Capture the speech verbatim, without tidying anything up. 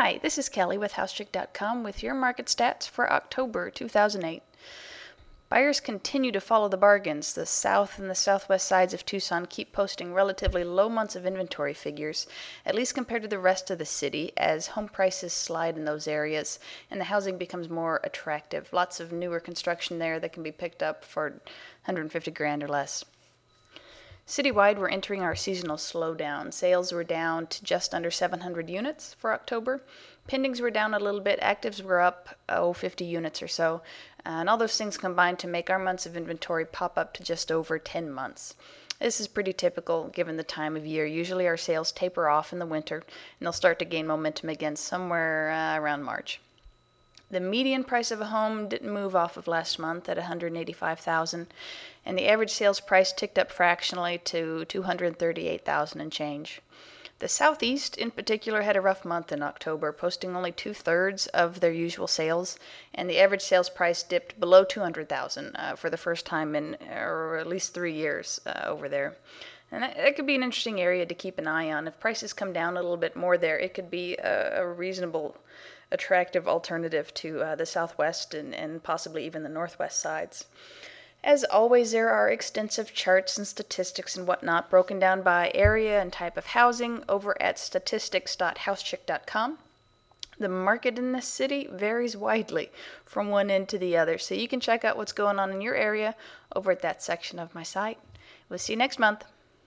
Hi, this is Kelly with HouseChick dot com with your market stats for October two thousand eight. Buyers continue to follow the bargains. The south and the southwest sides of Tucson keep posting relatively low months of inventory figures, at least compared to the rest of the city, as home prices slide in those areas and the housing becomes more attractive. Lots of newer construction there that can be picked up for one hundred fifty grand or less. Citywide, we're entering our seasonal slowdown. Sales were down to just under seven hundred units for October. Pendings were down a little bit. Actives were up, oh, fifty units or so. And all those things combined to make our months of inventory pop up to just over ten months. This is pretty typical given the time of year. Usually our sales taper off in the winter, and they'll start to gain momentum again somewhere uh, around March. The median price of a home didn't move off of last month at one hundred eighty-five thousand dollars, and the average sales price ticked up fractionally to two hundred thirty-eight thousand dollars and change. The Southeast, in particular, had a rough month in October, posting only two-thirds of their usual sales, and the average sales price dipped below two hundred thousand dollars uh, for the first time in or at least three years uh, over there. And that, that could be an interesting area to keep an eye on. If prices come down a little bit more there, it could be a, a reasonable, attractive alternative to uh, the Southwest and, and possibly even the Northwest sides. As always, there are extensive charts and statistics and whatnot broken down by area and type of housing over at statistics dot housechick dot com. The market in this city varies widely from one end to the other, so you can check out what's going on in your area over at that section of my site. We'll see you next month.